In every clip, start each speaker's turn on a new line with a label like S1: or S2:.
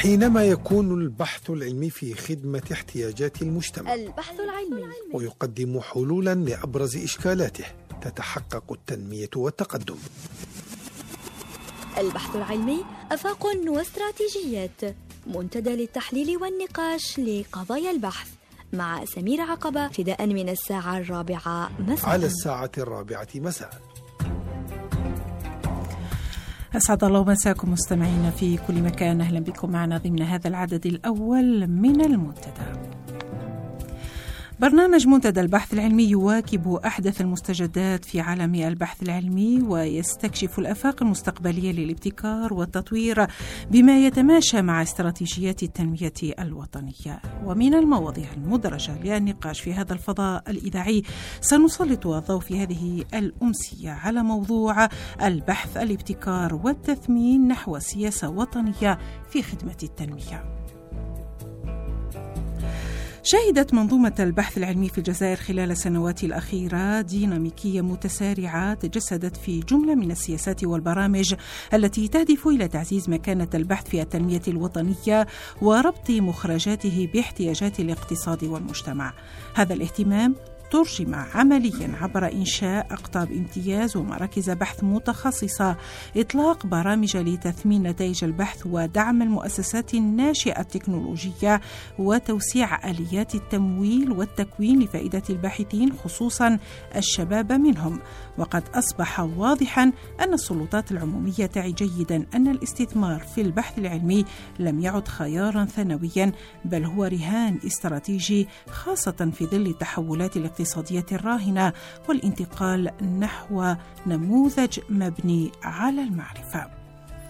S1: حينما يكون البحث العلمي في خدمة احتياجات المجتمع
S2: البحث العلمي
S1: ويقدم حلولا لأبرز إشكالاته تتحقق التنمية والتقدم.
S2: البحث العلمي أفاق واستراتيجيات، منتدى للتحليل والنقاش لقضايا البحث، مع سمير عقبة، ابتداء من الساعة 4 مساء.
S1: على الساعة 4 مساء.
S3: أسعد الله مساكم مستمعين في كل مكان، أهلا بكم معنا ضمن هذا العدد الأول من المنتدى. برنامج منتدى البحث العلمي يواكب أحدث المستجدات في عالم البحث العلمي ويستكشف الآفاق المستقبلية للابتكار والتطوير بما يتماشى مع استراتيجيات التنمية الوطنية. ومن المواضيع المدرجة للنقاش في هذا الفضاء الإذاعي سنسلط الضوء في هذه الأمسية على موضوع البحث، الابتكار والتثمين نحو سياسة وطنية في خدمة التنمية. شهدت منظومة البحث العلمي في الجزائر خلال السنوات الأخيرة ديناميكية متسارعة تجسدت في جملة من السياسات والبرامج التي تهدف إلى تعزيز مكانة البحث في التنمية الوطنية وربط مخرجاته باحتياجات الاقتصاد والمجتمع. هذا الاهتمام ترجم عمليا عبر إنشاء أقطاب امتياز ومراكز بحث متخصصة، إطلاق برامج لتثمين نتائج البحث ودعم المؤسسات الناشئة التكنولوجية وتوسيع آليات التمويل والتكوين لفائدة الباحثين خصوصا الشباب منهم. وقد أصبح واضحا أن السلطات العمومية تعي جيدا أن الاستثمار في البحث العلمي لم يعد خيارا ثانويا، بل هو رهان استراتيجي، خاصة في ظل التحولات الاقتصادية الراهنة والانتقال نحو نموذج مبني على المعرفة.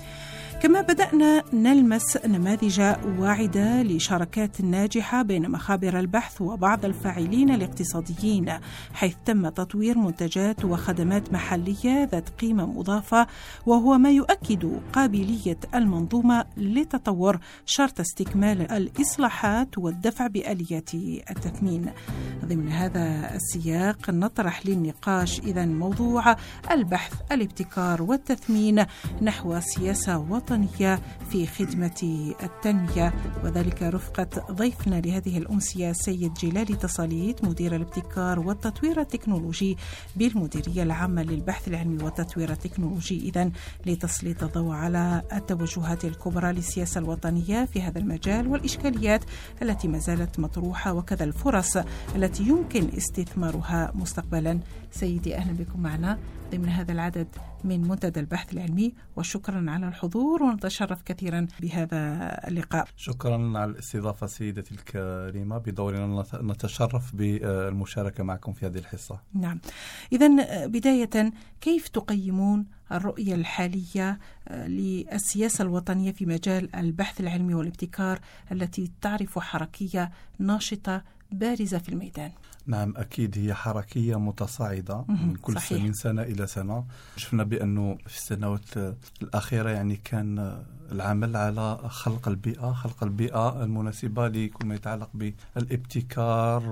S3: كما بدأنا نلمس نماذج واعدة لشراكات ناجحة بين مخابر البحث وبعض الفاعلين الاقتصاديين، حيث تم تطوير منتجات وخدمات محلية ذات قيمة مضافة، وهو ما يؤكد قابلية المنظومة للتطور شرط استكمال الإصلاحات والدفع بآليات التثمين. ضمن هذا السياق نطرح للنقاش إذن موضوع البحث، الابتكار والتثمين نحو سياسة وطنية في خدمة التنمية، وذلك رفقة ضيفنا لهذه الأمسية سيد جلالي تصاليت، مدير الابتكار والتطوير التكنولوجي بالمديرية العامة للبحث العلمي والتطوير التكنولوجي، إذن لتسليط الضوء على التوجهات الكبرى للسياسة الوطنية في هذا المجال والإشكاليات التي ما زالت مطروحة وكذا الفرص التي يمكن استثمارها مستقبلا. سيدي أهلا بكم معنا ضمن هذا العدد من منتدى البحث العلمي، وشكرا على الحضور، ونتشرف كثيرا بهذا اللقاء.
S4: شكرا على الاستضافة سيدتي الكريمة، بدورنا نتشرف بالمشاركة معكم في هذه الحصة.
S3: نعم، إذن بداية كيف تقيمون الرؤية الحالية للسياسة الوطنية في مجال البحث العلمي والابتكار التي تعرف حركية ناشطة بارزة في الميدان؟
S4: نعم، أكيد هي حركية متصاعدة من سنة إلى سنة. شفنا بأنه في السنوات الأخيرة يعني كان العمل على خلق البيئة المناسبة لكل ما يتعلق بالابتكار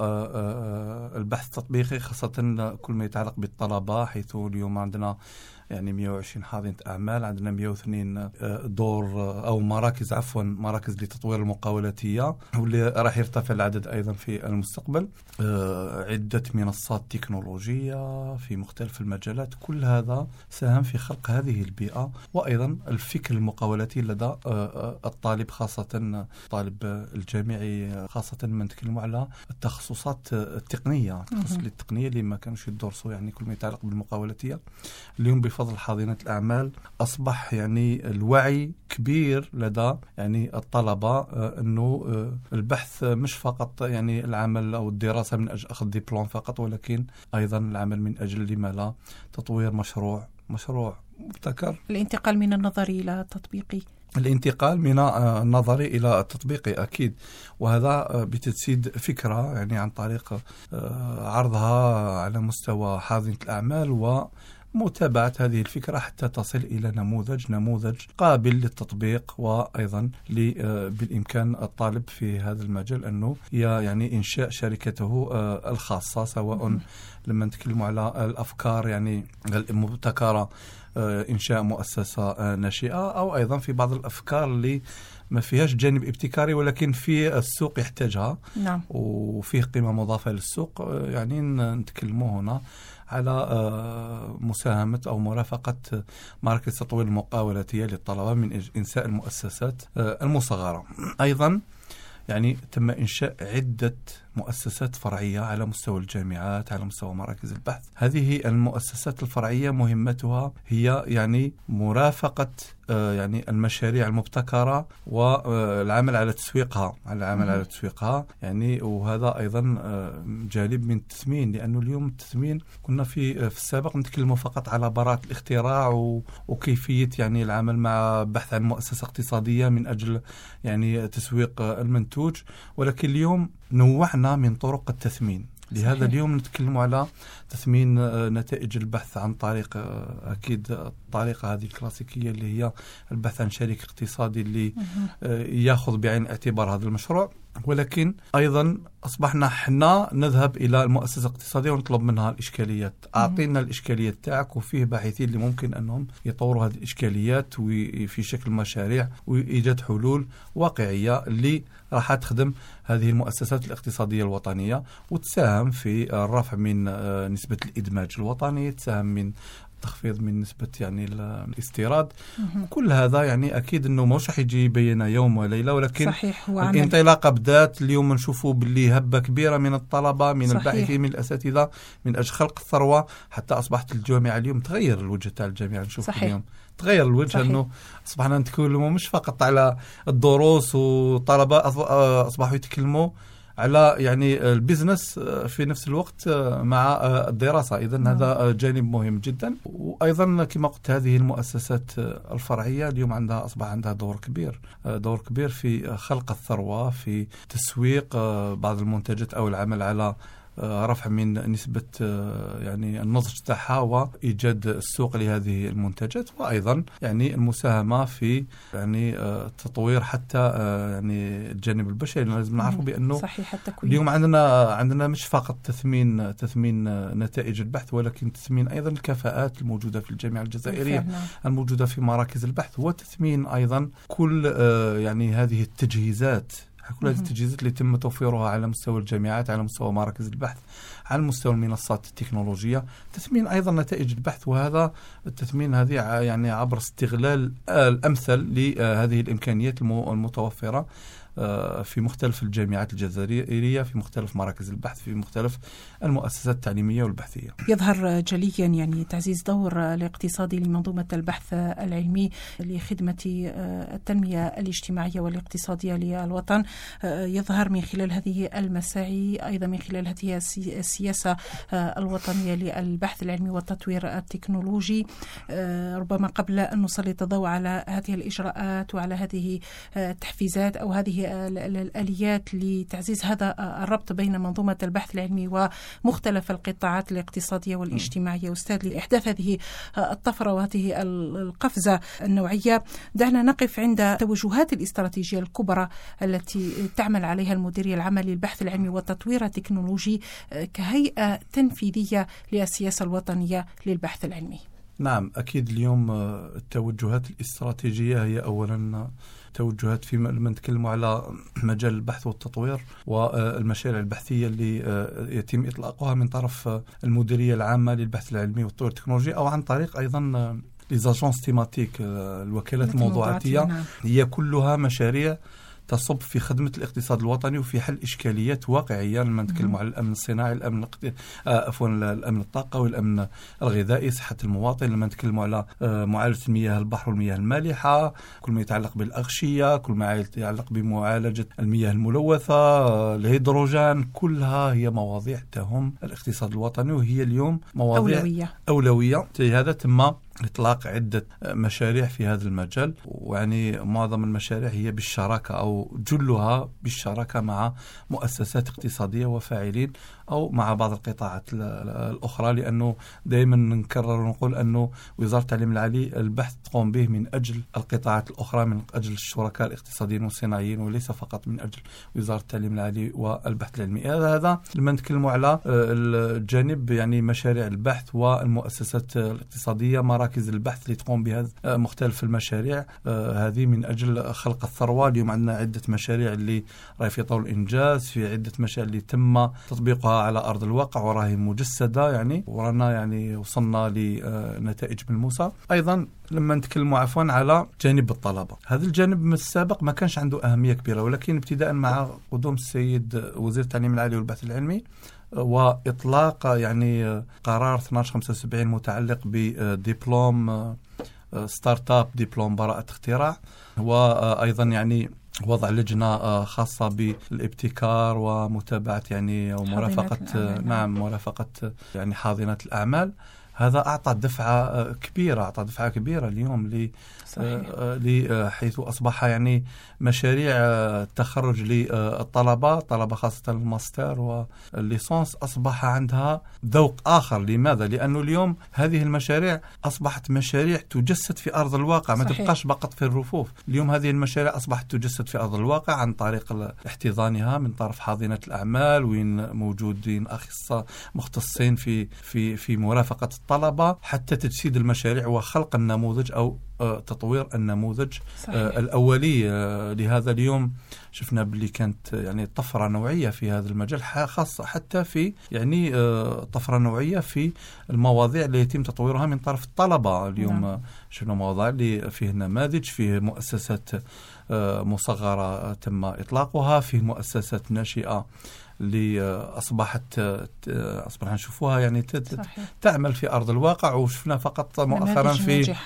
S4: والبحث التطبيقي، خاصة كل ما يتعلق بالطلبة، حيث اليوم عندنا يعني 120 حاضنة أعمال، عندنا 102 دور أو مراكز لتطوير المقاولاتية، واللي راح يرتفع العدد أيضا في المستقبل. عدة منصات تكنولوجية في مختلف المجالات، كل هذا ساهم في خلق هذه البيئة، وأيضا الفكر المقاولاتي لدى الطالب، خاصة الطالب الجامعي، خاصة من نتكلم على التخصصات التقنية، التخصصات التقنية اللي ما كانوش يدرسوا يعني كل ما يتعلق بالمقاولاتية. اليوم بفضل حاضنة الأعمال أصبح يعني الوعي كبير لدى يعني الطلبة أنه البحث مش فقط يعني العمل أو الدراسة من أجل أخذ دبلوم فقط، ولكن أيضا العمل من أجل لما لا تطوير مشروع مبتكر.
S3: الانتقال من النظري إلى التطبيقي،
S4: الانتقال من النظري إلى التطبيقي أكيد، وهذا بتجسيد فكرة يعني عن طريق عرضها على مستوى حاضنة الأعمال متابعة هذه الفكرة حتى تصل إلى نموذج قابل للتطبيق، وأيضا بالإمكان الطالب في هذا المجال أنه يعني إنشاء شركته الخاصة، سواء لما نتكلم على الأفكار يعني المبتكرة إنشاء مؤسسة ناشئة، أو أيضا في بعض الأفكار اللي ما فيهاش جانب ابتكاري ولكن في السوق يحتاجها.
S3: نعم.
S4: وفيه قيمة مضافة للسوق. يعني نتكلموا هنا على مساهمة أو مرافقة مراكز تطوير المقاولاتية للطلبة من إنشاء المؤسسات المصغرة. أيضا يعني تم إنشاء عدة مؤسسات فرعية على مستوى الجامعات، على مستوى مراكز البحث. هذه المؤسسات الفرعية مهمتها هي يعني مرافقة يعني المشاريع المبتكرة والعمل على تسويقها، يعني وهذا أيضا جانب من التثمين، لأنه اليوم التثمين كنا في السابق نتكلم فقط على براءة الاختراع وكيفية يعني العمل مع بحث عن مؤسسة اقتصادية من أجل يعني تسويق المنتوج، ولكن اليوم نوعنا من طرق التثمين. لهذا صحيح. اليوم نتكلم على تثمين نتائج البحث عن طريق أكيد الطريقة هذه الكلاسيكية اللي هي البحث عن شريك اقتصادي اللي يأخذ بعين الاعتبار هذا المشروع، ولكن أيضا أصبحنا حنا نذهب إلى المؤسسة الاقتصادية ونطلب منها الإشكاليات. أعطينا الإشكاليات تاعك، وفيه باحثين اللي ممكن أنهم يطوروا هذه الإشكاليات في شكل مشاريع وإيجاد حلول واقعية اللي راح تخدم هذه المؤسسات الاقتصادية الوطنية وتساهم في الرفع من نسبة الإدماج الوطني، تساهم من تخفيض من نسبة يعني الاستيراد. كل هذا يعني أكيد أنه مش حيجي بين يوم وليلة، ولكن
S3: صحيح
S4: الانطلاقة بدات. اليوم نشوفوا باللي هبة كبيرة من الطلبة، من الباحثين، من الأساتذة، من أجل خلق الثروة، حتى أصبحت الجامعة اليوم تغير الوجه تاع الجامعة. نشوف اليوم تغير الوجه. صحيح. أنه أصبحنا نتكلموا مش فقط على الدروس، وطلبة أصبحوا يتكلموا على يعني البيزنس في نفس الوقت مع الدراسة. إذن هذا جانب مهم جدا. وأيضا كما قلت هذه المؤسسات الفرعية اليوم أصبح عندها دور كبير في خلق الثروة، في تسويق بعض المنتجات أو العمل على رفع من نسبة يعني النضج تاعها وإيجاد السوق لهذه المنتجات، وأيضا يعني المساهمة في يعني تطوير حتى يعني الجانب البشري. لازم نعرفوا بأنه اليوم عندنا مش فقط تثمين نتائج البحث، ولكن تثمين أيضا الكفاءات الموجودة في الجامعة الجزائرية الموجودة في مراكز البحث، وتثمين أيضا كل يعني هذه التجهيزات، كل هذه التجهيزات اللي تم توفيرها على مستوى الجامعات، على مستوى مراكز البحث، على مستوى المنصات التكنولوجية. تثمين أيضا نتائج البحث، وهذا التثمين هذه يعني عبر استغلال الأمثل لهذه الإمكانيات المتوفرة في مختلف الجامعات الجزائرية، في مختلف مراكز البحث، في مختلف المؤسسات التعليمية والبحثية.
S3: يظهر جليا يعني تعزيز دور الاقتصادي لمنظومة البحث العلمي لخدمة التنمية الاجتماعية والاقتصادية للوطن، يظهر من خلال هذه المساعي، أيضا من خلال هذه السياسة الوطنية للبحث العلمي والتطوير التكنولوجي. ربما قبل أن نسلط الضوء على هذه الإجراءات وعلى هذه التحفيزات أو هذه الآليات لتعزيز هذا الربط بين منظومة البحث العلمي ومختلف القطاعات الاقتصادية والاجتماعية، أستاذ، لإحداث هذه الطفرة وهذه القفزة النوعية، دعنا نقف عند التوجهات الاستراتيجية الكبرى التي تعمل عليها المديرية العامة للبحث العلمي والتطوير التكنولوجي كهيئة تنفيذية للسياسة الوطنية للبحث العلمي.
S4: نعم، أكيد اليوم التوجهات الاستراتيجية هي أولا توجهات في لما نتكلم على مجال البحث والتطوير والمشاريع البحثية اللي يتم إطلاقها من طرف المديرية العامة للبحث العلمي والتطوير التكنولوجي، أو عن طريق أيضا ليزاجونس تيماتيك، الوكالات الموضوعاتية. نعم. هي كلها مشاريع تصب في خدمة الاقتصاد الوطني وفي حل إشكاليات واقعية. لما نتكلم على الأمن الصناعي، الأمن الطاقة والأمن الغذائي، صحة المواطن، لما نتكلم على معالجة المياه البحر والمياه المالحة، كل ما يتعلق بالأغشية، كل ما يتعلق بمعالجة المياه الملوثة، الهيدروجين، كلها هي مواضيع تهم الاقتصاد الوطني، وهي اليوم مواضيع أولوية. هذا تم إطلاق عدة مشاريع في هذا المجال، ويعني معظم المشاريع هي بالشراكة أو جلها بالشراكة مع مؤسسات اقتصادية وفاعلين أو مع بعض القطاعات الأخرى، لأنه دائما نكرر ونقول أنه وزارة التعليم العالي البحث تقوم به من أجل القطاعات الأخرى، من أجل الشركاء الاقتصاديين والصناعيين، وليس فقط من أجل وزارة التعليم العالي والبحث العلمي. هذا لما نتكلم على الجانب يعني مشاريع البحث والمؤسسات الاقتصادية، مراكز البحث اللي تقوم بها مختلف المشاريع هذه من أجل خلق الثروة. اليوم عندنا عدة مشاريع اللي راهي في طور الإنجاز، في عدة مشاريع اللي تم تطبيقها على أرض الواقع وراهي مجسدة يعني، ورانا يعني وصلنا لنتائج ملموسة. أيضا لما نتكلم على جانب الطلبة، هذا الجانب من السابق ما كانش عنده أهمية كبيرة، ولكن ابتداء مع قدوم السيد وزير التعليم العالي والبحث العلمي وإطلاق يعني قرار 1275 متعلق بدبلوم ستارت اب، دبلوم براءة اختراع، وأيضا يعني وضع لجنة خاصة بالابتكار ومتابعة يعني ومرافقة مرافقة يعني حاضنة الأعمال. هذا أعطى دفعة كبيرة اليوم حيث أصبح يعني مشاريع التخرج للطلبة خاصة الماستر والليسانس أصبح عندها ذوق آخر. لماذا؟ لأنه اليوم هذه المشاريع أصبحت مشاريع تجسد في أرض الواقع، ما تبقاش فقط في الرفوف. اليوم هذه المشاريع أصبحت تجسد في أرض الواقع عن طريق احتضانها من طرف حاضنة الأعمال، وين موجودين أخصائيين مختصين في مرافقة الطلبة، حتى تجسيد المشاريع وخلق النموذج أو تطوير النموذج الأولي. لهذا اليوم شفنا باللي كانت يعني طفرة نوعية في هذا المجال، خاصة حتى في يعني طفرة نوعية في المواضيع اللي يتم تطويرها من طرف الطلبة. اليوم شفنا مواضيع اللي فيه نماذج، فيه مؤسسات مصغرة تم إطلاقها، فيه مؤسسات ناشئة اللي أصبحنا نشوفوها يعني تعمل في أرض الواقع. وشفنا فقط مؤخرا في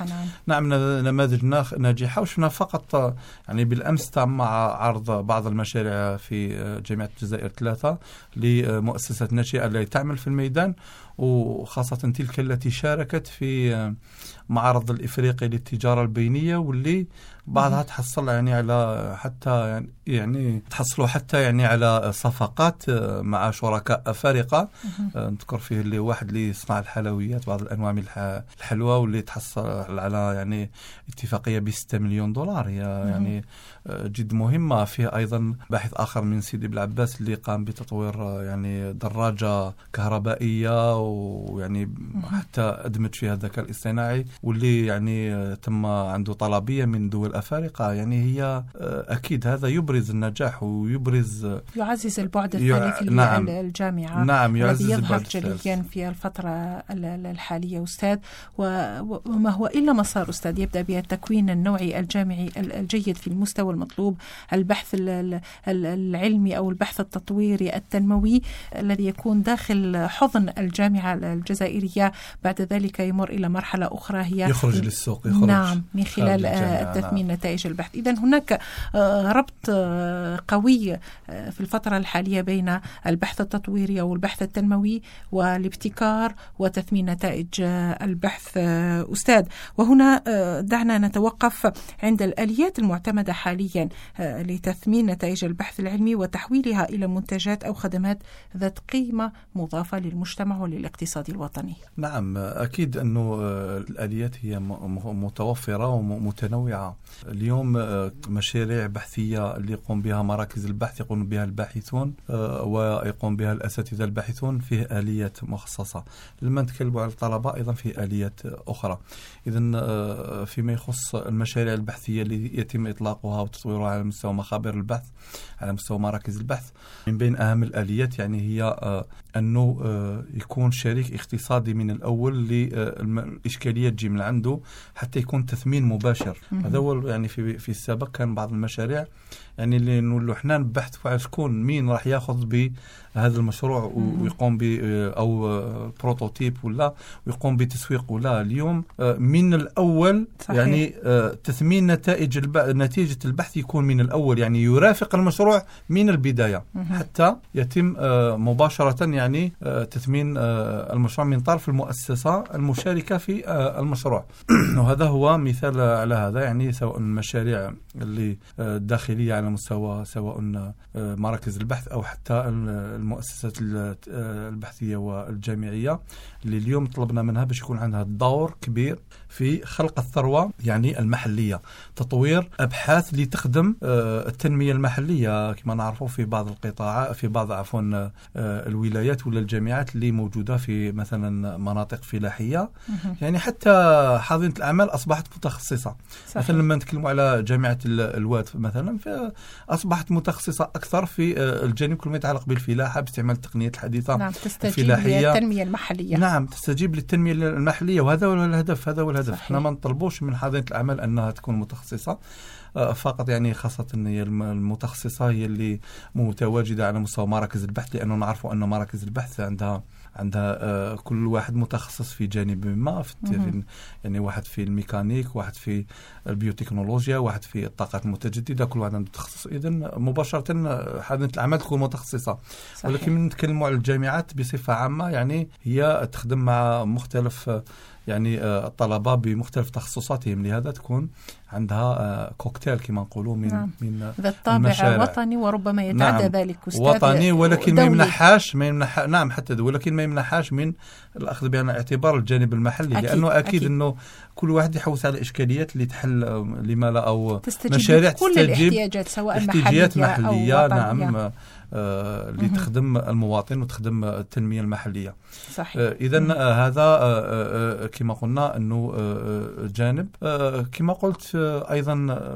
S4: نماذج ناجحة، وشفنا فقط يعني بالأمس تم عرض بعض المشاريع في جامعة الجزائر 3 لمؤسسات ناشئة التي تعمل في الميدان، وخاصة تلك التي شاركت في معرض الإفريقي للتجارة البينية، واللي بعضها تحصل يعني على حتى يعني تحصلوا حتى يعني على صفقات مع شركاء أفارقة. نذكر فيه اللي واحد اللي يصنع الحلويات، بعض الأنواع من الحلوى، واللي تحصل على يعني اتفاقية ب$6 مليون. هي يعني جد مهمة. فيه أيضا باحث آخر من سيدي بالعباس اللي قام بتطوير يعني دراجة كهربائية، ويعني حتى أدمج فيها الذكاء الاصطناعي، واللي يعني تم عنده طلبية من دول أفارقة. يعني هي أكيد هذا يبرز النجاح ويبرز
S3: يعزز البعد الثالث للجامعة.
S4: نعم،
S3: يعزز يظهر جليا في الفترة الحالية أستاذ، وما هو إلا مسار أستاذ يبدأ بالتكوين النوعي الجامعي الجيد في المستوى المطلوب، البحث العلمي أو البحث التطويري التنموي الذي يكون داخل حضن الجامعة الجزائرية، بعد ذلك يمر إلى مرحلة أخرى هي
S4: يخرج للسوق،
S3: نعم، من خلال التثمين نتائج البحث. إذن هناك ربط قوي في الفترة الحالية بين البحث التطويري أو البحث التنموي والابتكار وتثمين نتائج البحث أستاذ. وهنا دعنا نتوقف عند الآليات المعتمدة حاليا لتثمين نتائج البحث العلمي وتحويلها إلى منتجات أو خدمات ذات قيمة مضافة للمجتمع وللاقتصاد الوطني.
S4: نعم، أكيد أنه الآليات هي متوفرة ومتنوعة. اليوم مشاريع بحثية اللي يقوم بها مراكز البحث، يقوم بها الباحثون ويقوم بها الأساتذة الباحثون، فيه آليات مخصصة. لما نتكلم على الطلبة أيضا فيه آليات أخرى. إذن فيما يخص المشاريع البحثية اللي يتم إطلاقها وتطويرها على مستوى مخابر البحث، على مستوى مراكز البحث، من بين أهم الآليات يعني هي أنه يكون شريك اقتصادي من الأول للإشكالية تجي من عنده حتى يكون تثمين مباشر. هذا هو يعني في السابق كان بعض المشاريع يعني اللي نقولوا احنا نبحث على شكون مين راح ياخذ هذا المشروع ويقوم ب أو بروتوتيب ولا ويقوم بتسويق ولا اليوم من الأول. صحيح. يعني تثمين نتيجة البحث يكون من الأول، يعني يرافق المشروع من البداية حتى يتم مباشرة يعني تثمين المشروع من طرف المؤسسة المشاركة في المشروع. وهذا هو مثال على هذا، يعني سواء المشاريع اللي داخلية على مستوى سواء مراكز البحث أو حتى المؤسسات البحثية والجامعية اللي اليوم طلبنا منها باش يكون عندها دور كبير في خلق الثروة يعني المحلية، تطوير أبحاث لتخدم التنمية المحلية كما نعرفه في بعض القطاعات في بعض الولايات ولا الجامعات اللي موجودة في مثلا مناطق فلاحية. يعني حتى حاضنة الأعمال أصبحت متخصصة. صحيح. مثلا لما نتكلموا على جامعة الواد مثلا أصبحت متخصصة أكثر في الجانب كل ما يتعلق بالفلاحة باستعمال التقنيات الحديثة.
S3: نعم، تستجيب للتنمية المحلية.
S4: نعم، تستجيب للتنمية المحلية، وهذا هو الهدف. احنا ما نطلبوش من حاضنة الأعمال أنها تكون متخصصة فقط، يعني خاصة هي المتخصصة هي اللي متواجدة على مستوى مراكز البحث، لأنه نعرف أن مراكز البحث عندها كل واحد متخصص في جانب ما، يعني واحد في الميكانيك، واحد في البيوتكنولوجيا، واحد في الطاقات المتجددة، كل واحد عنده تخصص. إذن مباشرة حاضنة الأعمال تكون متخصصة. صحيح. ولكن من نتكلم على الجامعات بصفة عامة، يعني هي تخدم مع مختلف يعني الطلبة بمختلف تخصصاتهم، لهذا تكون عندها كوكتيل كما نقولوا من
S3: ذا الطابع وطني وربما يتعدى ذلك.
S4: نعم، وطني ولكن ما يمنحهاش نعم حتى ولكن ما يمنحهاش من الأخذ بعين الاعتبار الجانب المحلي. لأنه أكيد أنه كل واحد يحوس على إشكاليات اللي تحل لما لا أو مشاريع
S3: كل الاحتياجات سواء
S4: محلية
S3: أو
S4: نعم اللي تخدم المواطن وتخدم التنمية المحلية.
S3: صحيح.
S4: إذن هذا كما قلنا أنه جانب. كما قلت أيضا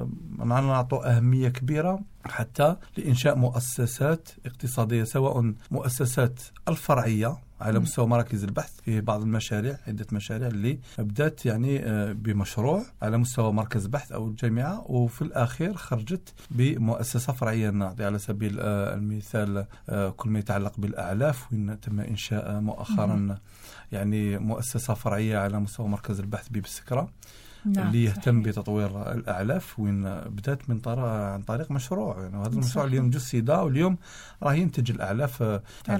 S4: نعطي أهمية كبيرة حتى لإنشاء مؤسسات اقتصادية، سواء مؤسسات الفرعية على مستوى مراكز البحث في بعض المشاريع، عدة مشاريع اللي بدأت يعني بمشروع على مستوى مركز بحث أو الجامعة، وفي الأخير خرجت بمؤسسة فرعية. نعطي على سبيل المثال كل ما يتعلق بالأعلاف، وإن تم إنشاء مؤخرا يعني مؤسسة فرعية على مستوى مركز البحث ببسكرة. نعم. اللي يهتم بتطوير الأعلاف، وين بدأت عن طريق مشروع، يعني هذا المشروع اليوم جسد واليوم راه ينتج الأعلاف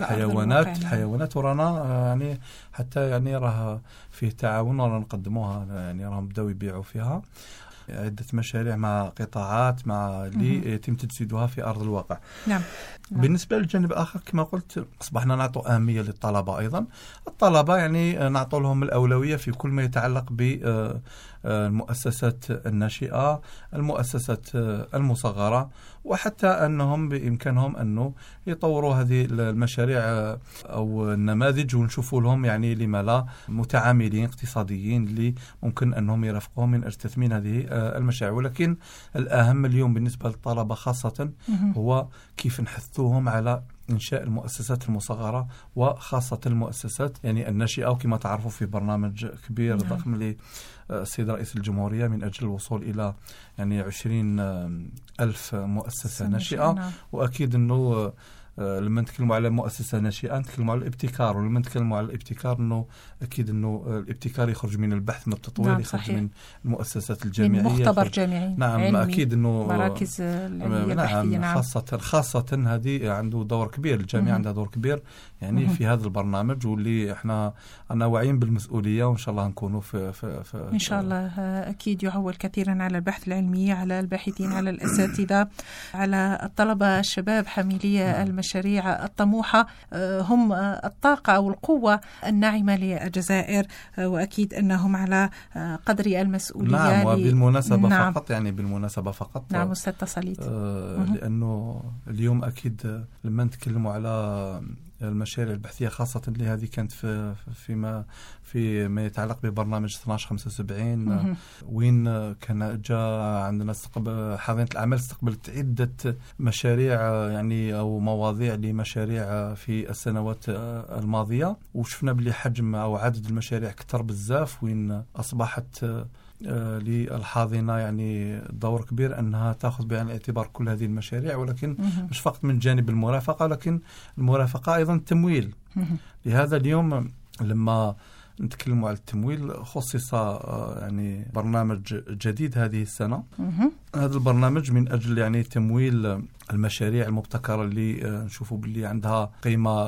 S4: الحيوانات ورانا يعني حتى يعني راه فيه تعاون ورانا نقدموها، يعني راهم بداو يبيعوا فيها عدة مشاريع مع قطاعات مع اللي يتم تجسيدها في أرض الواقع.
S3: نعم.
S4: بالنسبة للجانب الآخر كما قلت أصبحنا نعطي أهمية للطلبة أيضا. الطلبة يعني نعطي لهم الأولوية في كل ما يتعلق بالمؤسسات الناشئة، المؤسسات المصغرة، وحتى أنهم بإمكانهم أنه يطوروا هذه المشاريع أو النماذج، ونشوفوا لهم يعني لما لا متعاملين اقتصاديين اللي ممكن أنهم يرافقوهم من أجل تثمين هذه المشاريع. ولكن الأهم اليوم بالنسبة للطلبة خاصة هو كيف نحثوهم على إنشاء المؤسسات المصغرة، وخاصة المؤسسات يعني الناشئة، وكما تعرفوا في برنامج كبير ضخم للسيد رئيس الجمهورية من أجل الوصول إلى يعني 20,000 مؤسسة ناشئة. وأكيد أنه لما نتكلموا على مؤسسة ناشئة نتكلموا على الابتكار، ولما نتكلموا على الابتكار انه اكيد انه الابتكار يخرج من البحث من التطوير. نعم، يخرج من المؤسسات الجامعية،
S3: من مختبر جامعي.
S4: نعم،
S3: علمي.
S4: اكيد انه
S3: مراكز البحثية.
S4: نعم، خاصة هذه عنده دور كبير، الجامعة عندها دور كبير يعني في هذا البرنامج، واللي احنا واعيين بالمسؤولية، وان شاء الله نكونوا في
S3: ان شاء الله. اكيد يعول كثيرا على البحث العلمي، على الباحثين، على الاساتذة، على الطلبة الشباب حاملية المشاريع الطموحة، هم الطاقة أو القوة الناعمة للجزائر، وأكيد أنهم على قدر المسؤولية.
S4: نعم، وبالمناسبة
S3: نعم.
S4: فقط
S3: نعم، أستاذ تصليت.
S4: لأنه اليوم أكيد لما نتكلموا على المشاريع البحثية، خاصة اللي هذه كانت فيما يتعلق ببرنامج 1275 وين كان جاء عندنا حاضنة الأعمال استقبلت عدة مشاريع يعني أو مواضيع لمشاريع في السنوات الماضية، وشفنا بلي حجم أو عدد المشاريع كتر بزاف، وين أصبحت للحاضنة يعني دور كبير أنها تأخذ بعين الاعتبار كل هذه المشاريع، ولكن مش فقط من جانب المرافقة، لكن المرافقة أيضا التمويل. لهذا اليوم لما نتكلم على التمويل خصص يعني برنامج جديد هذه السنة. هذا البرنامج من أجل يعني تمويل المشاريع المبتكرة اللي نشوفوا باللي عندها قيمة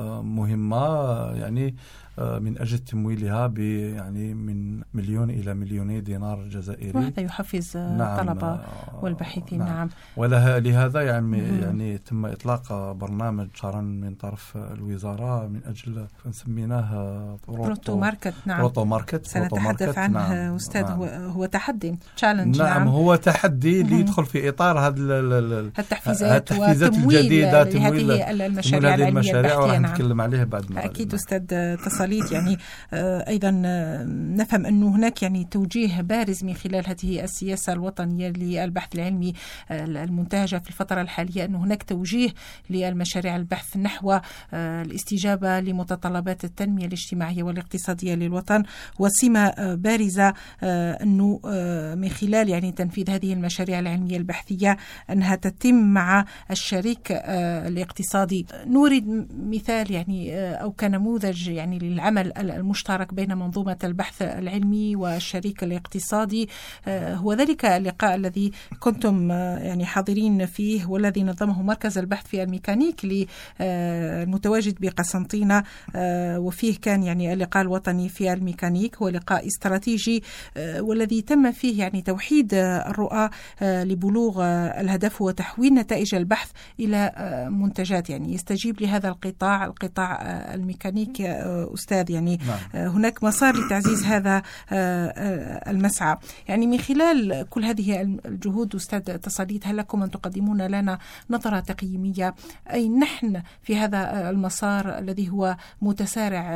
S4: مهمة، يعني من أجل تمويلها يعني من 1,000,000 إلى 2,000,000 دينار جزائري،
S3: وهذا يحفز الطلبة والباحثين. نعم.
S4: ولهذا يعني تم إطلاق برنامج شهرا من طرف الوزارة من أجل نسميناه
S3: بروتو ماركت. نعم.
S4: بروتو ماركت
S3: سنتحدث عنه. نعم. أستاذ. نعم. هو تحدي تشالنج.
S4: نعم. هو تحدي اللي يدخل في إطار هذا
S3: التحفيزات
S4: الجديدة
S3: لهذه المشاريع العلمية البحثية.
S4: نتكلم عليها بعد ما
S3: أكيد أستاذ تصاليت. يعني أيضا نفهم أنه هناك يعني توجيه بارز من خلال هذه السياسة الوطنية للبحث العلمي المنتهجة في الفترة الحالية، أنه هناك توجيه للمشاريع البحث نحو الاستجابة لمتطلبات التنمية الاجتماعية والاقتصادية للوطن، وسمة بارزة أنه من خلال يعني تنفيذ هذه المشاريع العلمية البحثية أنها تتم مع الشريك الاقتصادي. نورد مثال يعني أو كنموذج يعني للعمل المشترك بين منظومة البحث العلمي والشريك الاقتصادي، هو ذلك اللقاء الذي كنتم يعني حاضرين فيه والذي نظمه مركز البحث في الميكانيك المتواجد بقسنطينة، وفيه كان يعني اللقاء الوطني في الميكانيك، هو لقاء استراتيجي والذي تم فيه يعني توحيد الرؤى لبلوغ الهدف وتحويل نتائج البحث إلى منتجات يعني يستجيب لهذا القطاع الميكانيك. أستاذ يعني نعم. هناك مسار لتعزيز هذا المسعى. يعني من خلال كل هذه الجهود أستاذ تصاليت، هل لكم أن تقدمون لنا نظرة تقييمية أي نحن في هذا المسار الذي هو متسارع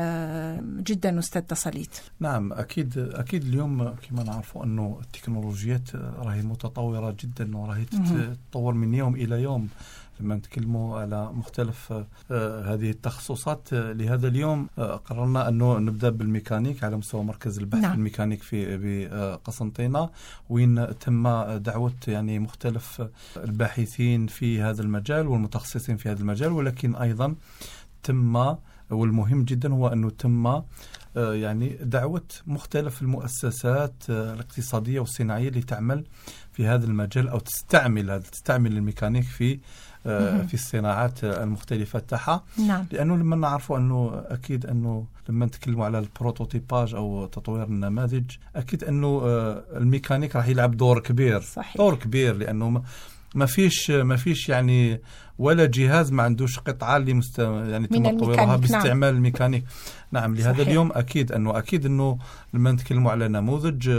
S3: جدا أستاذ تصاليت؟
S4: نعم. أكيد اليوم كما نعرفوا أنه التكنولوجيات راهي متطورة جدا وراهي تتطور من يوم إلى يوم. لما نتكلموا على مختلف هذه التخصصات، لهذا اليوم قررنا أنه نبدأ بالميكانيك على مستوى مركز البحث. نعم. الميكانيك في بقسنطينة، وين تم دعوة يعني مختلف الباحثين في هذا المجال والمتخصصين في هذا المجال، ولكن أيضا تم، والمهم جدا هو أنه تم يعني دعوة مختلف المؤسسات الاقتصادية والصناعية اللي تعمل في هذا المجال أو تستعمل الميكانيك في الصناعات المختلفة تاعها.
S3: نعم.
S4: لأنه لما نعرفوا أنه أكيد أنه لما نتكلموا على البروتوتيباج أو تطوير النماذج، أكيد أنه الميكانيك راح يلعب دور كبير.
S3: صحيح.
S4: دور كبير، لأنه ما فيش يعني ولا جهاز ما عندوش قطعة اللي يعني تم تطويرها باستعمال الميكانيك. نعم. لهذا صحيح. اليوم أكيد أنه لما نتكلموا على نموذج،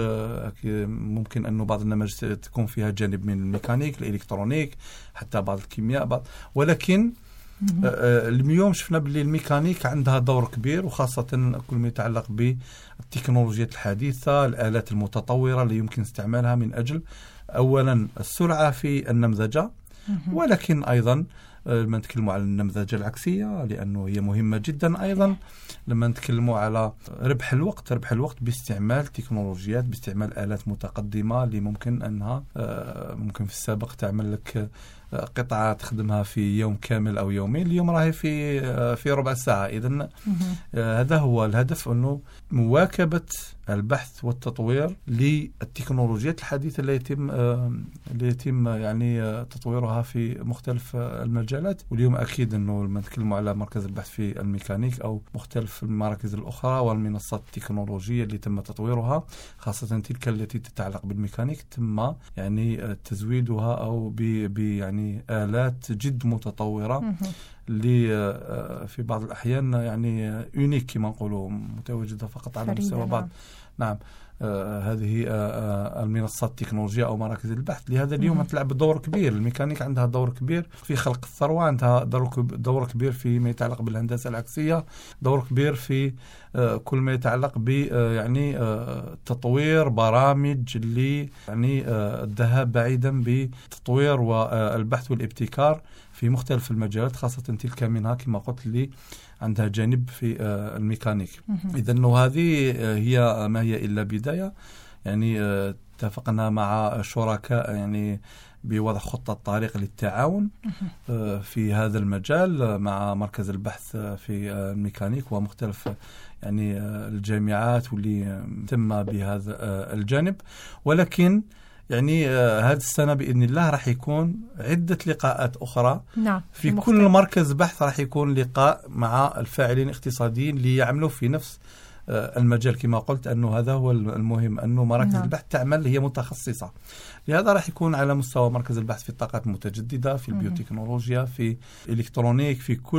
S4: ممكن أنه بعض النماذج تكون فيها جانب من الميكانيك، الإلكترونيك، حتى بعض الكيمياء، ولكن اليوم شفنا باللي الميكانيك عندها دور كبير، وخاصة كل ما يتعلق بالتكنولوجيات الحديثة، الآلات المتطورة اللي يمكن استعمالها من أجل أولا السرعة في النمذجة، ولكن أيضا لما نتكلموا على النمذجة العكسية لأنه هي مهمة جدا. أيضا لما نتكلموا على ربح الوقت باستعمال تكنولوجيات، باستعمال آلات متقدمة اللي ممكن أنها ممكن في السابق تعمل لك قطعة تخدمها في يوم كامل أو يومين، اليوم راهي في ربع ساعة. إذن هذا هو الهدف، أنه مواكبة البحث والتطوير للتكنولوجيات الحديثة اللي يتم يعني تطويرها في مختلف المجالات. واليوم أكيد أنه لما نتكلم على مركز البحث في الميكانيك أو مختلف المراكز الأخرى والمنصات التكنولوجية اللي تم تطويرها، خاصة تلك التي تتعلق بالميكانيك، تم يعني تزويدها أو يعني آلات جد متطورة اللي في بعض الأحيان يعني يونيك كما نقولوا، متواجدة فقط على مستوى بعض. نعم. هذه المنصات التكنولوجية أو مراكز البحث. لهذا اليوم تلعب دور كبير. الميكانيك عندها دور كبير في خلق الثروة، عندها دور كبير فيما يتعلق بالهندسة العكسية، دور كبير في كل ما يتعلق ب يعني تطوير برامج اللي يعني الذهاب بعيدا بتطوير والبحث والابتكار في مختلف المجالات، خاصة تلك منها كما قلت لي عندها جانب في الميكانيك. إذن هذه هي ما هي إلا بداية. يعني اتفقنا مع شركاء يعني بوضع خطة طريق للتعاون في هذا المجال مع مركز البحث في الميكانيك ومختلف يعني الجامعات واللي تم بهذا الجانب. ولكن يعني هذه السنة بإذن الله راح يكون عدة لقاءات أخرى.
S3: نعم.
S4: في كل مركز بحث راح يكون لقاء مع الفاعلين الاقتصاديين اللي يعملوا في نفس المجال. كما قلت أنه هذا هو المهم، أنه مراكز البحث تعمل هي متخصصة. لهذا راح يكون على مستوى مركز البحث في الطاقات المتجددة، في البيوتكنولوجيا، في الإلكترونيك،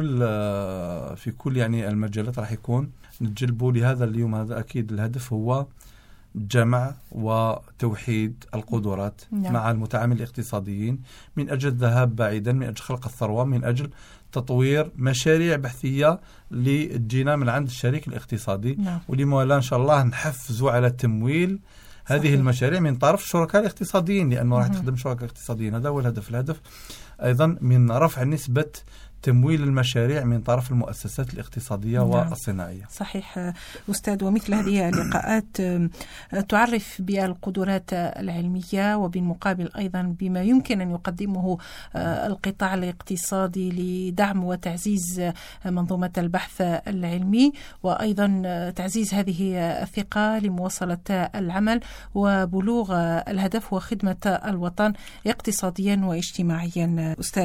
S4: في كل يعني المجالات راح يكون نتجلبوا لهذا اليوم. هذا أكيد الهدف هو جمع وتوحيد القدرات مع المتعامل الاقتصاديين من أجل الذهاب بعيدا، من أجل خلق الثروة، من أجل تطوير مشاريع بحثية اللي تجينا من عند الشريك الاقتصادي. ولما إن شاء الله نحفزوا على تمويل هذه المشاريع من طرف الشركاء الاقتصاديين، لأنه راح تخدم شركاء اقتصاديين. هذا هو الهدف أيضا من رفع نسبة تمويل المشاريع من طرف المؤسسات الاقتصادية والصناعية.
S3: صحيح أستاذ. ومثل هذه اللقاءات تعرف بالقدرات العلمية وبالمقابل أيضا بما يمكن أن يقدمه القطاع الاقتصادي لدعم وتعزيز منظومة البحث العلمي، وأيضا تعزيز هذه الثقة لمواصلة العمل وبلوغ الهدف وخدمة الوطن اقتصاديا واجتماعيا. أستاذ،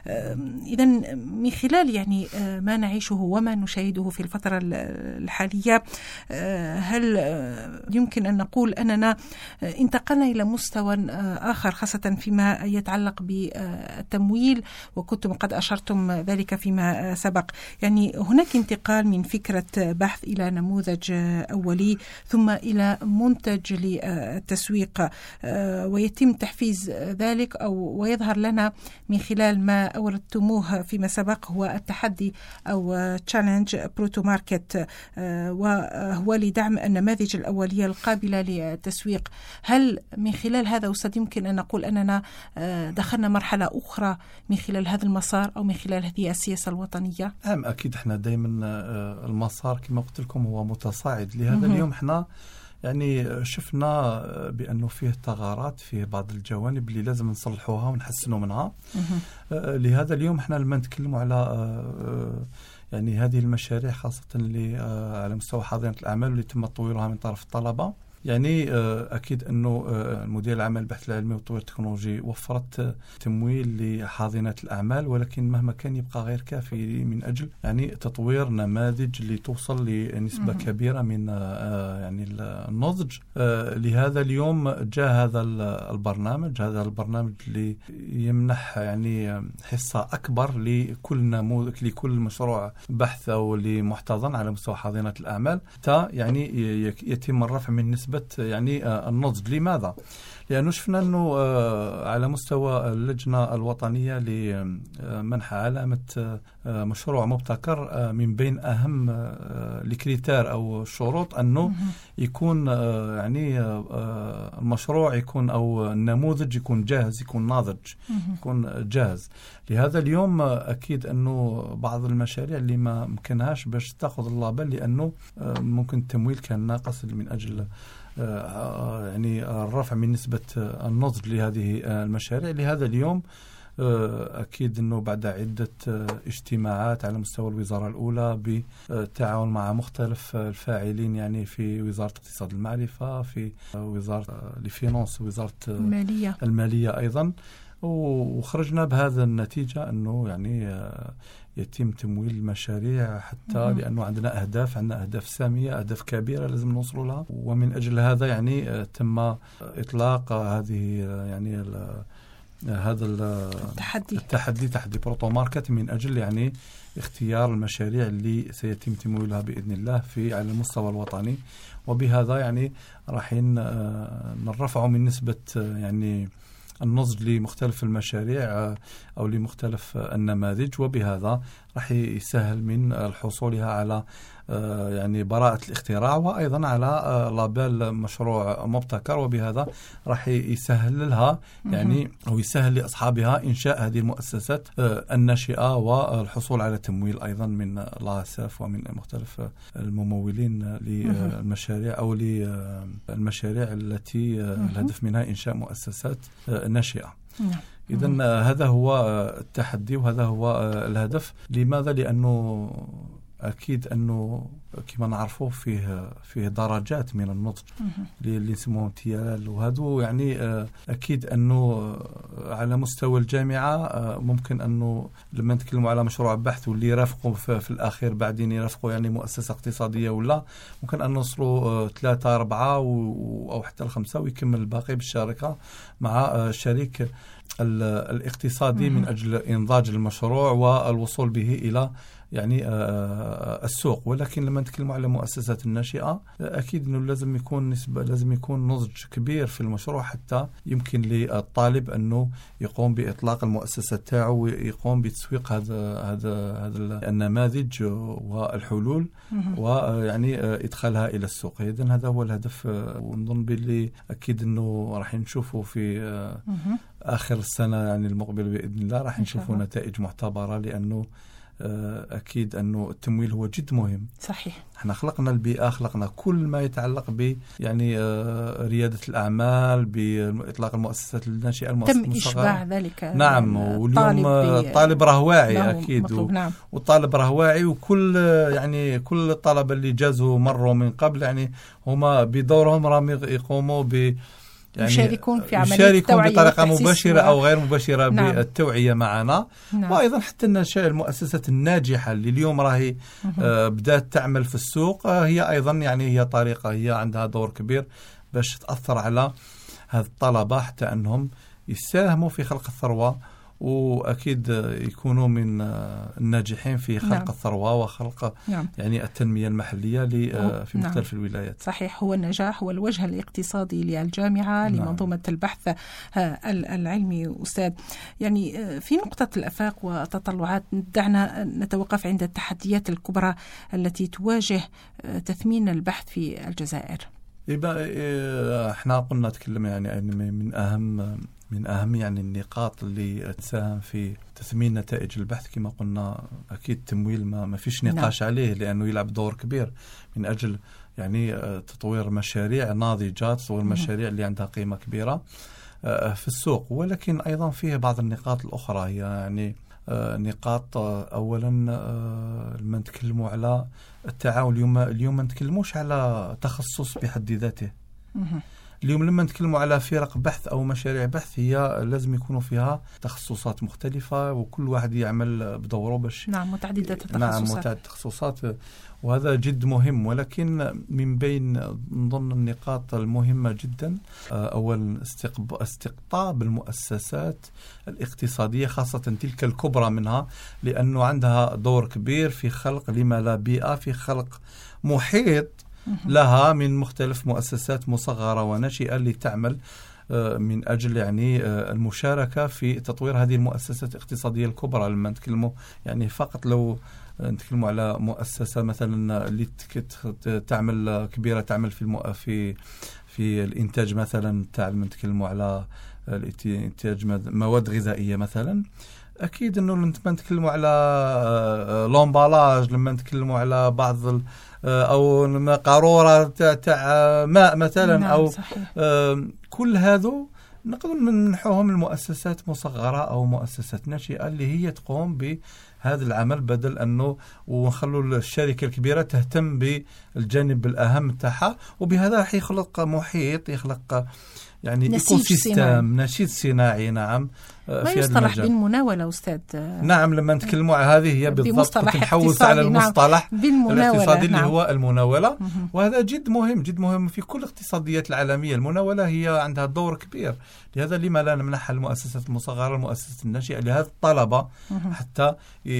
S3: إذن من خلال يعني ما نعيشه وما نشاهده في الفترة الحالية، هل يمكن أن نقول أننا انتقلنا إلى مستوى آخر خاصة فيما يتعلق بالتمويل، وكنتم قد أشرتم ذلك فيما سبق؟ يعني هناك انتقال من فكرة بحث إلى نموذج أولي ثم إلى منتج للتسويق، ويتم تحفيز ذلك ويظهر لنا من خلال ما أوردتموه فيما سبق هو التحدي أو تشالنج بروتو ماركت، وهو لدعم النماذج الأولية القابلة للتسويق. هل من خلال هذا أستاذ يمكن أن نقول أننا دخلنا مرحلة أخرى من خلال هذا المسار أو من خلال هذه السياسة الوطنية؟
S4: نعم أكيد. احنا دائما المسار كما قلت لكم هو متصاعد. لهذا اليوم احنا يعني شفنا بأنه فيه ثغرات في بعض الجوانب اللي لازم نصلحوها ونحسنوا منها. لهذا اليوم احنا لما نتكلموا على يعني هذه المشاريع خاصة اللي على مستوى حاضنة الأعمال واللي تم تطويرها من طرف الطلبة، يعني أكيد أنه المدير العام للبحث العلمي والتطوير التكنولوجي وفرت تمويل لحاضنة الأعمال، ولكن مهما كان يبقى غير كافي من أجل يعني تطوير نماذج اللي توصل لنسبة كبيرة من يعني النضج. لهذا اليوم جاء هذا البرنامج اللي يمنح يعني حصة أكبر لكل نموذج، لكل مشروع بحث أو لمحتضن على مستوى حاضنة الأعمال، حتى يعني يتم الرفع من نسبة يعني النضج. لماذا؟ لأنه شفنا أنه على مستوى اللجنة الوطنية لمنح علامة مشروع مبتكر، من بين أهم الكريتير أو الشروط أنه يكون يعني المشروع يكون أو النموذج يكون جاهز، يكون ناضج، يكون جاهز. لهذا اليوم أكيد أنه بعض المشاريع اللي ما ممكنهاش باش تأخذ اللابل لأنه ممكن التمويل كان ناقص من أجل يعني الرفع من نسبة النضج لهذه المشاريع. لهذا اليوم أكيد أنه بعد عدة اجتماعات على مستوى الوزارة الأولى بالتعاون مع مختلف الفاعلين، يعني في وزارة اقتصاد المعرفة، في وزارة الفينانس، وزارة المالية أيضا، وخرجنا بهذا النتيجة أنه يعني يتم تمويل المشاريع حتى لأنه عندنا أهداف سامية، أهداف كبيرة لازم نوصل لها. ومن أجل هذا يعني تم إطلاق هذه يعني هذا التحدي تحدي بروتو ماركت من أجل يعني اختيار المشاريع اللي سيتم تمويلها بإذن الله على المستوى الوطني. وبهذا يعني راح نرفع من نسبة يعني النضج لمختلف المشاريع أو لمختلف النماذج، وبهذا راح يسهل من حصولها على يعني براءة الاختراع وأيضا على لابيل مشروع مبتكر، وبهذا راح يسهل لها يعني أو يسهل لأصحابها إنشاء هذه المؤسسات الناشئة والحصول على تمويل أيضا من لاسف ومن مختلف الممولين للمشاريع أو للمشاريع التي الهدف منها إنشاء مؤسسات ناشئة. إذن هذا هو التحدي وهذا هو الهدف. لماذا؟ لأنه أكيد أنه كما نعرفه فيه درجات من النضج اللي يسموهم تيال، وهذا يعني أكيد أنه على مستوى الجامعة ممكن أنه لما نتكلموا على مشروع بحث واللي يرافقوا في الأخير بعدين يرافقوا يعني مؤسسة اقتصادية ولا ممكن أن نوصلوا 3 4 أو حتى 5 ويكمل الباقي بالشراكة مع الشريك الاقتصادي من أجل إنضاج المشروع والوصول به إلى يعني السوق. ولكن لما نتكلم على مؤسسات الناشئة أكيد أنه لازم يكون نضج كبير في المشروع حتى يمكن للطالب أنه يقوم بإطلاق المؤسسة تاعه ويقوم بتسويق هذا النماذج والحلول ويعني إدخالها إلى السوق. إذن هذا هو الهدف، ونظن باللي أكيد أنه راح نشوفه في آخر السنة يعني المقبل بإذن الله راح نشوفه نتائج معتبرة، لأنه أكيد أنه التمويل هو جد مهم.
S3: صحيح.
S4: احنا خلقنا البيئة، خلقنا كل ما يتعلق ب يعني ريادة الأعمال، بإطلاق المؤسسات الناشئة، المؤسسات
S3: تم إشباع ذلك.
S4: نعم. واليوم الطالب راه واعي أكيد
S3: نعم.
S4: والطالب راه واعي، وكل يعني كل الطلبة اللي جازوا مروا من قبل يعني هما بدورهم راهم يقوموا ب يعني
S3: يشاركون في عملية التوعية
S4: بطريقة مباشرة أو غير مباشرة
S3: نعم.
S4: بالتوعية معنا. نعم. وأيضا حتى النشاء المؤسسات الناجحة اللي اليوم راهي بدأت تعمل في السوق، هي أيضا يعني هي طريقة، هي عندها دور كبير باش تأثر على هذه الطلبة حتى أنهم يساهموا في خلق الثروة، وأكيد يكونوا من الناجحين في خلق نعم. الثروة وخلق نعم. يعني التنمية المحلية في مختلف نعم. الولايات.
S3: صحيح. هو النجاح والوجه الاقتصادي للجامعة نعم. لمنظومة البحث العلمي. أستاذ، يعني في نقطة الآفاق والتطلعات دعنا نتوقف عند التحديات الكبرى التي تواجه تثمين البحث في الجزائر.
S4: احنا قلنا نتكلم يعني من أهم يعني النقاط اللي تساهم في تثمين نتائج البحث. كما قلنا أكيد التمويل ما فيش نقاش نعم. عليه، لأنه يلعب دور كبير من أجل يعني تطوير مشاريع ناضجة، تطوير مشاريع اللي عندها قيمة كبيرة في السوق. ولكن أيضا فيه بعض النقاط الأخرى، هي يعني نقاط أولا لما نتكلموا على التعاون. اليوم ما نتكلموش على تخصص بحد ذاته. اليوم لما نتكلموا على فرق بحث أو مشاريع بحث هي لازم يكونوا فيها تخصصات مختلفة، وكل واحد يعمل بدوره باش
S3: نعم متعددة التخصصات.
S4: نعم متعددة التخصصات، وهذا جد مهم. ولكن من بين ضمن النقاط المهمة جدا أولا استقطاب المؤسسات الاقتصادية، خاصة تلك الكبرى منها، لأنه عندها دور كبير في خلق لما لا بيئة، في خلق محيط لها من مختلف مؤسسات مصغرة وناشئة اللي تعمل من أجل يعني المشاركة في تطوير هذه المؤسسات الاقتصادية الكبرى. لما نتكلموا يعني فقط لو نتكلموا على مؤسسة مثلا اللي تعمل كبيرة، تعمل في الإنتاج مثلا، نتكلموا على الإنتاج مواد غذائية مثلا، أكيد أنه لما نتكلموا على لومبالاج، لما نتكلموا على بعض أو قارورة تاع ماء مثلا نعم أو كل هذو نقدر نمنحوهم المؤسسات مصغرة أو مؤسسات ناشئة اللي هي تقوم هذا العمل بدل أنه ونخلوا الشركة الكبيرة تهتم بالجانب الأهم تاعها، وبهذا راح يخلق محيط، يخلق يعني إيكوسيستم، نشيد صناعي. نعم.
S3: ما يصطلح بالمناولة أستاذ. نعم،
S4: لما نتكلموا على هذه هي بالضبط تنحوز على المصطلح الاقتصادي اللي هو المناولة. وهذا جد مهم، جد مهم في كل الاقتصاديات العالمية. المناولة هي عندها دور كبير، لهذا لما لا نمنحها المؤسسات المصغرة، المؤسسات الناشئة، لهذا الطلبة حتى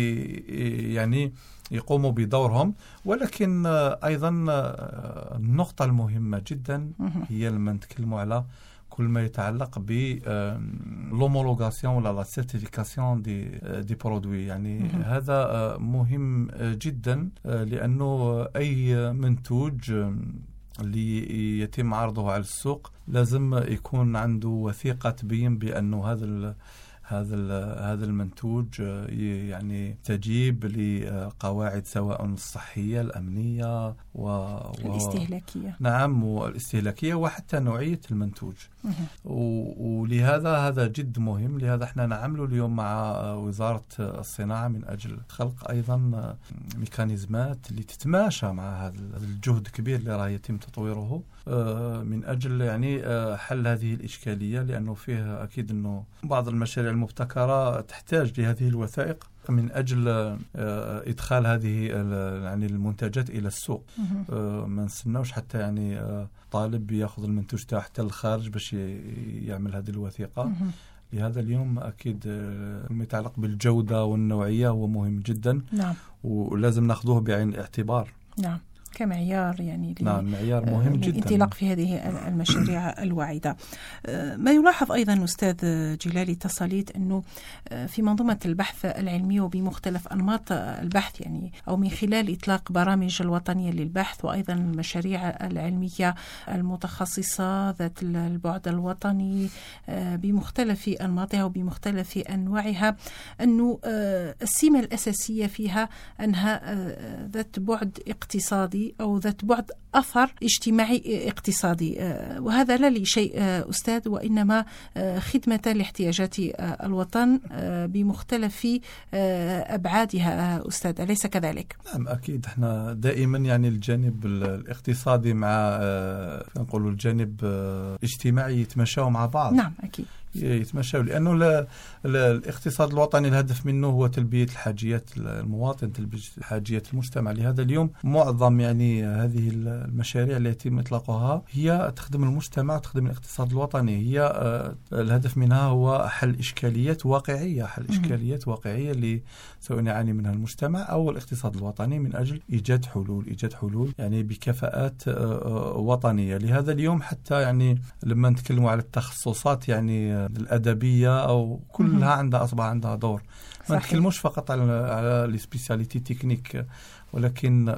S4: يعني يقوموا بدورهم. ولكن أيضا النقطة المهمة جدا هي لما نتكلموا على كل ما يتعلق ب لومولوغاسيون ولا لا سيرتيفيكاسيون دي برودوي. يعني هذا مهم جدا، لأنه أي منتوج اللي يتم عرضه على السوق لازم يكون عنده وثيقة تبين بأنه هذا المنتوج يعني تجيب لقواعد سواء الصحية، الأمنية
S3: والاستهلاكية.
S4: نعم، والاستهلاكية، وحتى نوعية المنتوج. ولهذا هذا جد مهم. لهذا احنا نعمل اليوم مع وزارة الصناعة من أجل خلق أيضا ميكانيزمات اللي تتماشى مع هذا الجهد الكبير اللي راه يتم تطويره من أجل يعني حل هذه الإشكالية، لأنه فيه أكيد أنه بعض المشاريع المبتكرة تحتاج لهذه الوثائق من أجل إدخال هذه يعني المنتجات إلى السوق. ما نستناوش حتى يعني طالب يأخذ المنتوج تاعه حتى الخارج باش يعمل هذه الوثيقة. لهذا اليوم أكيد المتعلق بالجودة والنوعية هو مهم جدا.
S3: نعم.
S4: ولازم نأخذوه بعين الاعتبار.
S3: نعم، كمعيار يعني.
S4: نعم، معيار مهم جدا
S3: الانطلاق في هذه المشاريع الواعدة. ما يلاحظ أيضا أستاذ جلالي تصاليت أنه في منظومة البحث العلمي وبمختلف أنماط البحث، يعني أو من خلال إطلاق برامج الوطنية للبحث وأيضا المشاريع العلمية المتخصصة ذات البعد الوطني بمختلف أنماطها وبمختلف أنواعها، أنه السمة الأساسية فيها أنها ذات بعد اقتصادي أو ذات بعد أثر اجتماعي اقتصادي. وهذا لا لشيء أستاذ، وإنما خدمة لاحتياجات الوطن بمختلف أبعادها أستاذ، أليس كذلك؟
S4: نعم، أكيد. احنا دائما يعني الجانب الاقتصادي مع نقول الجانب الاجتماعي يتمشوا مع بعض.
S3: نعم، أكيد
S4: يتمشوا، لأنه الاقتصاد الوطني الهدف منه هو تلبية الحاجيات المواطن، تلبية الحاجيات المجتمع. لهذا اليوم معظم يعني هذه المشاريع التي يتم إطلاقها هي تخدم المجتمع، تخدم الاقتصاد الوطني. هي الهدف منها هو حل إشكاليات واقعية، إشكاليات واقعية اللي سواء يعاني منها المجتمع أو الاقتصاد الوطني، من أجل إيجاد حلول يعني بكفاءات وطنية. لهذا اليوم حتى يعني لما نتكلموا على التخصصات يعني الأدبية أو كلها أصبح عندها دور. ما نتكلموش فقط على السبيسياليتي تكنيك، ولكن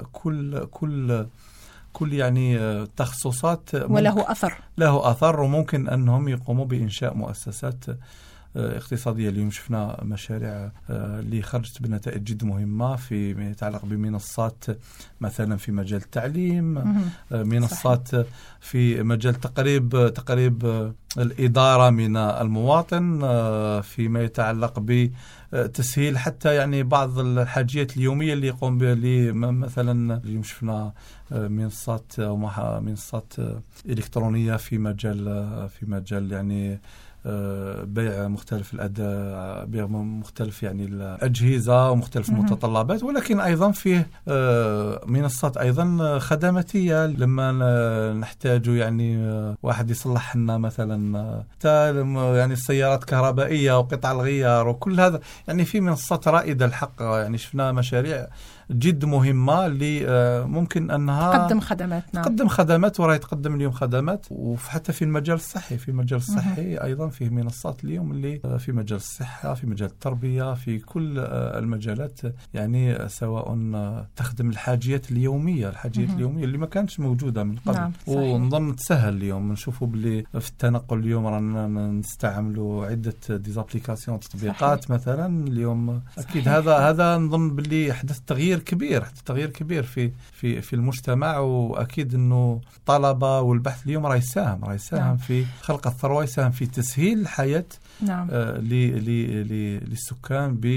S4: كل يعني تخصصات
S3: وله
S4: أثر، وممكن أنهم يقوموا بإنشاء مؤسسات اقتصادية. اليوم شفنا مشاريع اللي خرجت بنتائج جد مهمة في يتعلق بمنصات مثلا في مجال التعليم، منصات في مجال تقريب الإدارة من المواطن، فيما يتعلق بتسهيل حتى يعني بعض الحاجيات اليومية اللي يقوم بها. مثلا اليوم شفنا منصات إلكترونية في مجال يعني بيع مختلف بيع مختلف يعني الأجهزة ومختلف المتطلبات، ولكن أيضا فيه منصات أيضا خدماتية لما نحتاج يعني واحد يصلح لنا مثلا يعني السيارات كهربائية وقطع الغيار وكل هذا. يعني في منصات رائدة الحق. يعني شفنا مشاريع جد مهمة اللي ممكن أنها تقدم خدمات وراي تقدم اليوم خدمات. وحتى في المجال الصحي أيضا فيه منصات اليوم اللي في مجال الصحة، في مجال التربية، في كل المجالات، يعني سواء تخدم الحاجيات اليومية اللي ما كانتش موجودة من قبل. ونظن تسهل اليوم. نشوفوا باللي في التنقل اليوم رانا نستعملوا عدة ديزابليكاسيون تطبيقات مثلا اليوم. أكيد هذا نظن باللي حدث تغيير كبير في المجتمع. واكيد انه الطلبه والبحث اليوم راه يساهم في خلق الثروه، يساهم في تسهيل الحياه.
S3: نعم.
S4: للسكان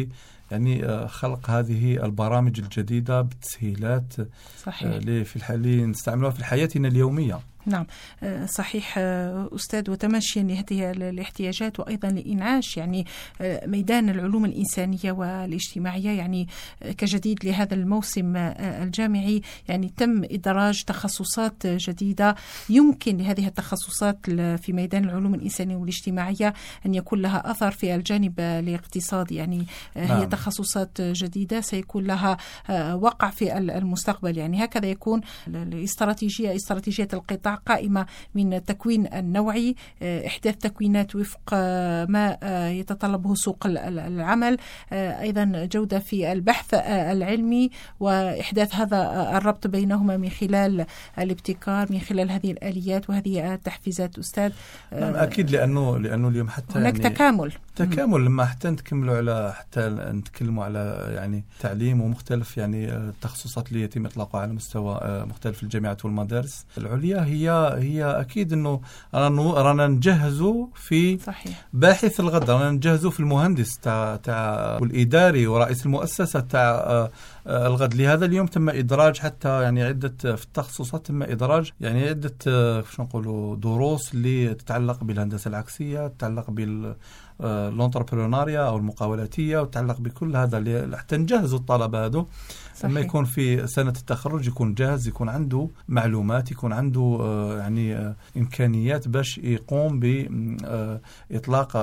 S4: يعني خلق هذه البرامج الجديدة بالتسهيلات اللي في الحالي نستعملها في حياتنا اليومية.
S3: نعم صحيح أستاذ. وتمشيا لهذه الاحتياجات وأيضا لإنعاش يعني ميدان العلوم الإنسانية والاجتماعية يعني كجديد لهذا الموسم الجامعي، يعني تم إدراج تخصصات جديدة يمكن لهذه التخصصات في ميدان العلوم الإنسانية والاجتماعية أن يكون لها أثر في الجانب الاقتصادي. يعني هي تخصصات جديدة سيكون لها وقع في المستقبل. يعني هكذا يكون استراتيجية القطاع قائمة من التكوين النوعي، إحداث تكوينات وفق ما يتطلبه سوق العمل، أيضا جودة في البحث العلمي، وإحداث هذا الربط بينهما من خلال الابتكار، من خلال هذه الآليات وهذه التحفيزات. أستاذ
S4: أكيد لأنه اليوم حتى
S3: هناك
S4: يعني تكامل لما حتى نتكلموا على يعني تعليم ومختلف يعني التخصصات اللي يتم إطلاقها على مستوى مختلف الجامعات والمدارس العليا. هي أكيد إنه رانا نجهزوا في باحث الغد، رانا نجهزوا في المهندس تاع والإداري ورئيس المؤسسة تاع الغد. لهذا اليوم تم إدراج حتى يعني عدة في التخصصات، تم إدراج يعني عدة شو نقولوا دروس اللي تتعلق بالهندسة العكسية، تتعلق بالانتربرونيريا أو المقاولاتية، وتتعلق بكل هذا حتى نجهزوا الطلبة هذو لما يكون في سنة التخرج يكون جاهز، يكون عنده معلومات، يكون عنده يعني إمكانيات باش يقوم بإطلاق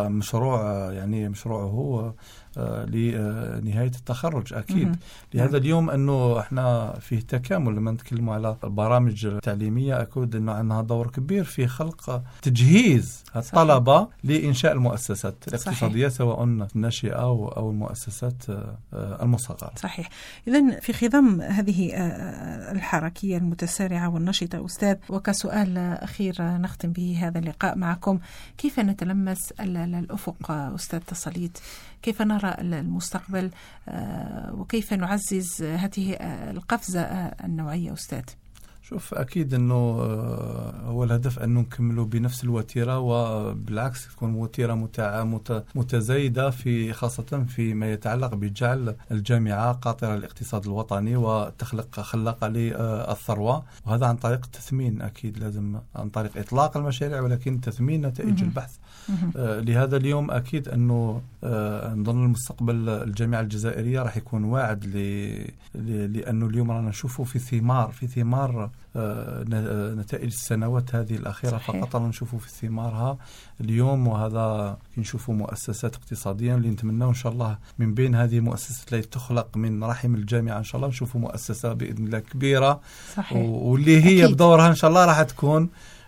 S4: مشروعه لنهاية التخرج. أكيد لهذا اليوم أنه إحنا فيه تكامل لما نتكلموا على البرامج التعليمية. أكيد أنه عندها دور كبير في خلق تجهيز الطلبة لإنشاء المؤسسات الاقتصادية سواء الناشئة أو المؤسسات المصغرة.
S3: صحيح. إذن في خضم هذه الحركية المتسارعة والنشطة أستاذ، وكسؤال أخير نختم به هذا اللقاء معكم، كيف نتلمس الأفق أستاذ تصليت؟ كيف نرى المستقبل وكيف نعزز هذه القفزة النوعية أستاذ؟
S4: شوف أكيد أنه هو الهدف أنه نكملوا بنفس الوتيرة، وبالعكس تكون وتيرة متزايدة في خاصة فيما يتعلق بجعل الجامعة قاطرة للاقتصاد الوطني وتخلق خلاقة للثروة، وهذا عن طريق التثمين. أكيد لازم عن طريق إطلاق المشاريع ولكن تثمين نتائج البحث. لهذا اليوم أكيد أنه نظن المستقبل الجامعة الجزائرية راح يكون واعد لأنه اليوم رانا نشوفه في ثمار نتائج السنوات هذه الأخيرة. فقط نشوفوا في ثمارها اليوم، وهذا نشوفوا مؤسسات اقتصادية اللي نتمنى إن شاء الله من بين هذه المؤسسات التي تخلق من رحم الجامعة إن شاء الله نشوفوا مؤسسة بإذن الله كبيرة. صحيح. واللي هي أكيد بدورها إن شاء الله راح تكون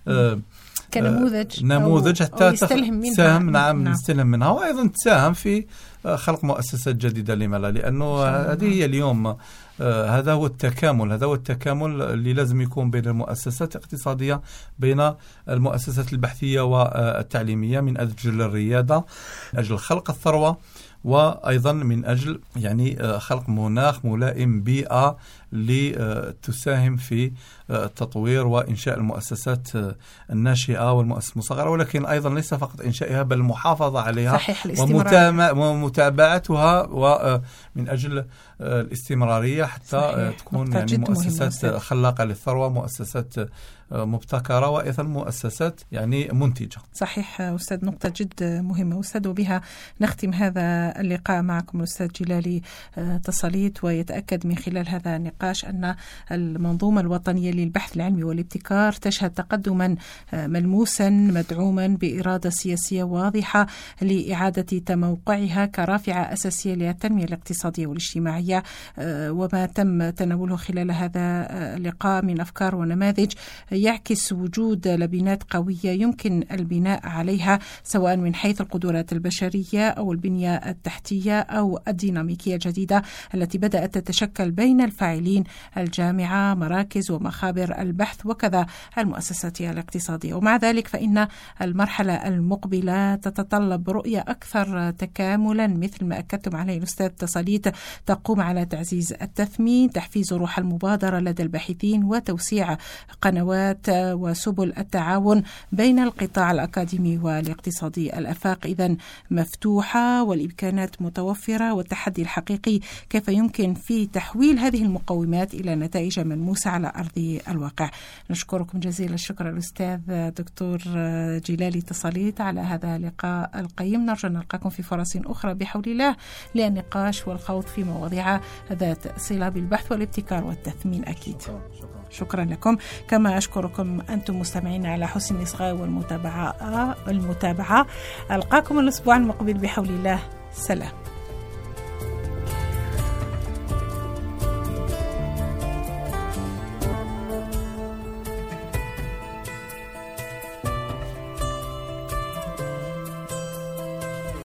S4: نموذج حتى تساهم نستلهم منها، وأيضا تساهم في خلق مؤسسات جديدة. لما لا؟ لأنه هذه هي اليوم هذا هو التكامل اللي لازم يكون بين المؤسسات الاقتصادية، بين المؤسسات البحثية والتعليمية، من أجل الريادة، من أجل خلق الثروة، وأيضا من أجل يعني خلق مناخ ملائم، بيئة لتساهم في التطوير وإنشاء المؤسسات الناشئة والمؤسسات المصغرة، ولكن أيضا ليس فقط إنشائها بل المحافظة عليها ومتابعتها، ومن أجل الاستمرارية حتى تكون يعني مؤسسات خلاقة للثروة، مؤسسات مبتكرة، وأيضا مؤسسات يعني منتجة.
S3: صحيح أستاذ، نقطة جد مهمة أستاذ، وبها نختم هذا اللقاء معكم الأستاذ جلالي تصليت. ويتأكد من خلال هذا النقاش أن المنظومة الوطنية للبحث العلمي والابتكار تشهد تقدما ملموسا مدعوما بإرادة سياسية واضحة لإعادة تموقعها كرافعة أساسية للتنمية الاقتصادية والاجتماعية. وما تم تناوله خلال هذا اللقاء من أفكار ونماذج يعكس وجود لبنات قوية يمكن البناء عليها، سواء من حيث القدرات البشرية أو البنية التحتية أو الديناميكية الجديدة التي بدأت تتشكل بين الفاعلين، الجامعة، مراكز ومخابر البحث، وكذا المؤسسات الاقتصادية. ومع ذلك فإن المرحلة المقبلة تتطلب رؤية أكثر تكاملا، مثل ما أكدتم عليه الأستاذ تصليت، تقوم على تعزيز التثمين، تحفيز روح المبادرة لدى الباحثين، وتوسيع قنوات المجالات وسبل التعاون بين القطاع الأكاديمي والاقتصادي. الآفاق إذن مفتوحة والإمكانات متوفرة، والتحدي الحقيقي كيف يمكن في تحويل هذه المقومات إلى نتائج ملموسة على أرض الواقع. نشكركم جزيل الشكر الأستاذ دكتور جلالي تصاليت على هذا اللقاء القيم. نرجو أن نلقاكم في فرص أخرى بحول الله للنقاش والخوض في مواضيع ذات صلة بالبحث والابتكار والتثمين أكيد. شكرا لكم، كما أشكركم أنتم مستمعين على حسن الإصغاء والمتابعة. ألقاكم الأسبوع المقبل بحول الله. سلام.